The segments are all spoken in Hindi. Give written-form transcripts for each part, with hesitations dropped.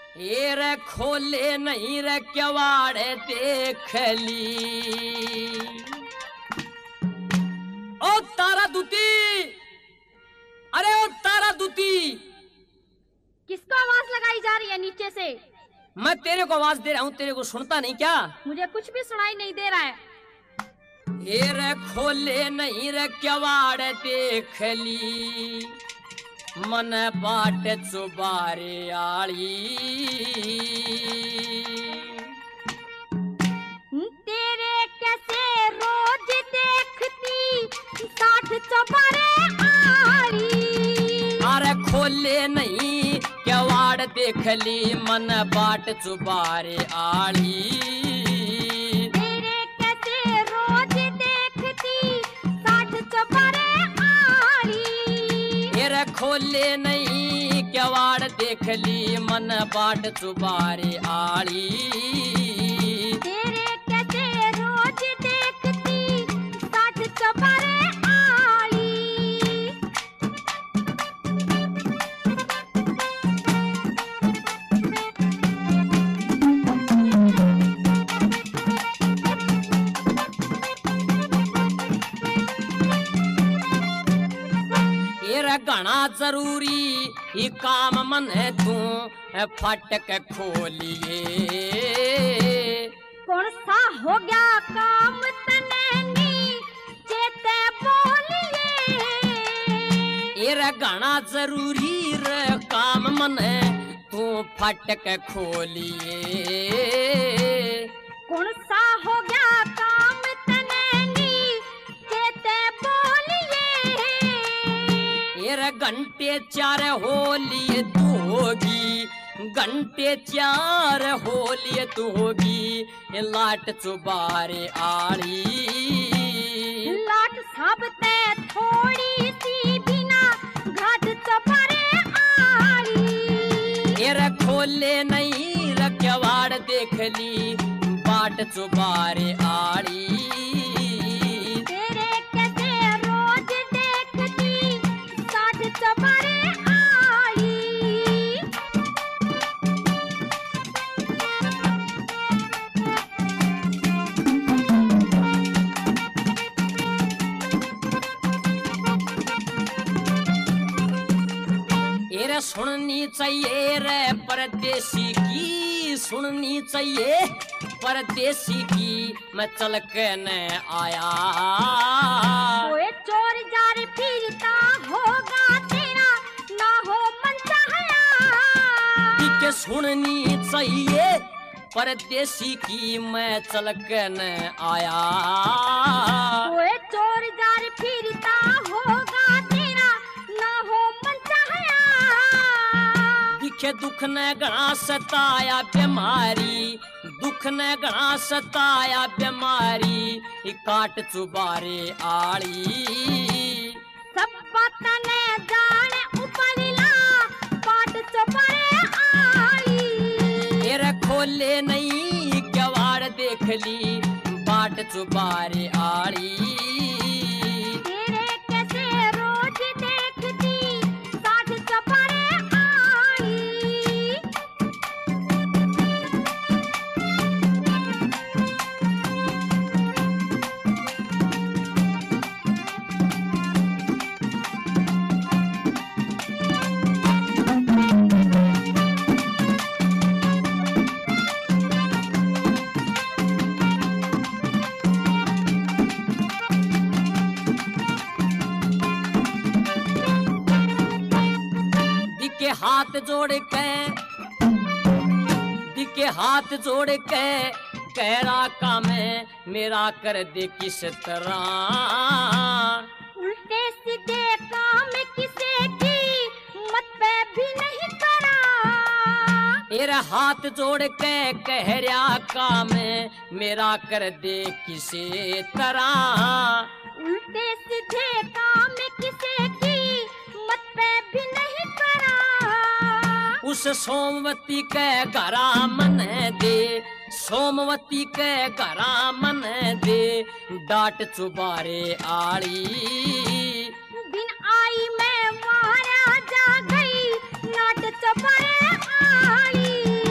ये रे खोले नहीं रे केवाड़ देख ली। ओ तारा दूती, अरे ओ तारा दूती, किसको आवाज लगाई जा रही है नीचे से? मैं तेरे को आवाज दे रहा हूँ, तेरे को सुनता नहीं क्या? मुझे कुछ भी सुनाई नहीं दे रहा है। ये रे खोले नहीं रे केवाड़ देख ली, मन बाट चुबारे आली। तेरे कैसे रोज देखती 60 चौबारे आली। अरे खोले नहीं केवाड़ देख ली, मन बाट चुबारे आली। तेरे कैसे रोज देखती 60 चौबारे आली। तेरे खोले नहीं केवाड़ देख ली, मन बाट चुबारे आली। तेरे कैसे रोज देखती 60 चौबारे आली। तेरा घना जरूरी ही काम मन तू फटक खोलिए। कौन सा हो गया काम तने चेते बोलिए। तेरा घना जरूरी रे काम मन तू फटक खोलिए। कौन सा हो गया काम तने चेते बोलिए। तेरा घंटे 4 होली तू होगी, घंटे 4 होली तू होगी, लाट चुबारे आली। लाट सब ते थोड़ी सी बिना घाट चौबारे आली। तेरा खोले नहीं रखवाड़ देख ली, बाट चुबारे आली। तेरे कैसे रोज देखती 60 चौबारे आली। तेरे सुननी चाहिए रे परदेसी की, सुननी चाहिए परदेसी की, मैं चल के न आया। ओए चोर जार फिरता होगा तेरा ना हो मन चाहया। के सुननी चाहिए परदेसी की, मैं चल के न आया। ओए चोर जार फिरता होगा तेरा ना हो मन चाहया। दिखे दुख ने घना सताया बीमारी, दुख ने घना सताया बीमारी, काट चुबारे आली। सब बात ने जाने उपलिला पाट चौबारे आली। तेरे खोले नहीं केवाड़ देख ली, बाट चुबारे आली। तेरे कैसे रोज देखती 60 चौबारे आली। दिखे हाथ जोड़ के, दिखे हाथ जोड़ के, कहरा काम मेरा कर दे किस तरह। उल्टे सीधे काम किसे की मत पे भी नहीं करा। तेरा हाथ जोड़ के कह रहा काम मेरा कर दे किसे तरह। उल्टे सीधे काम किसे की मत पे भी नहीं करा। उस सोमवती के घरा मन दे, सोमवती के घरा मन दे, डाट चुबारे आली। दिन आई मैं महाराजा गई नाट चौबारे आली।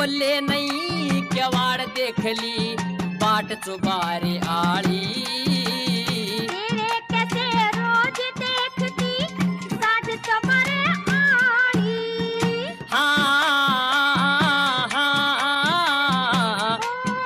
खोले नहीं केवाड़ देख ली बाट चुबारे आड़ी तेरे कैसे रोज देखती साठ चौबारे आड़ी हाँ हाँ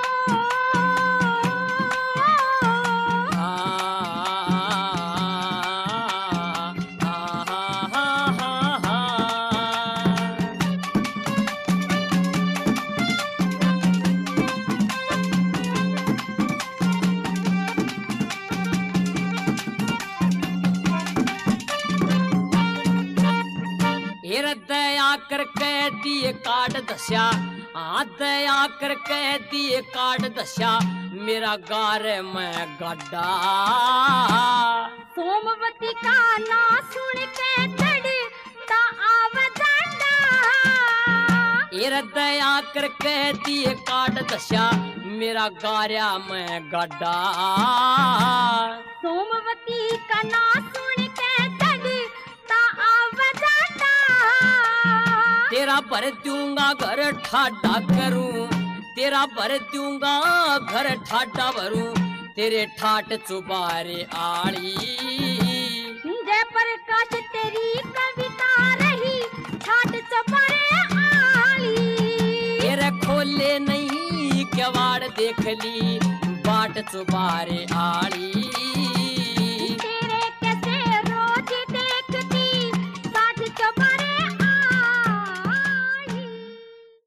दया करके दिए काट दस्या दया करके दिए काट दस्या मेरा गार में गड्ढा सोमवती का ना सुन के चढ़ता आवजाना दया करके दिए काट दस्या मेरा गार्या में गड्ढा सोमवती का ना सुन के चढ़ता आवजाना तेरा भर दूंगा घर ठाडा करूं तेरा भर दूंगा घर ठाडा भरूं तेरे ठाट चुबारे आड़ी जय प्रकाश तेरी कविता रही ठाट चौबारे आड़ी तेरे खोले नहीं केवाड़ देख ली बाट चुबारे आड़ी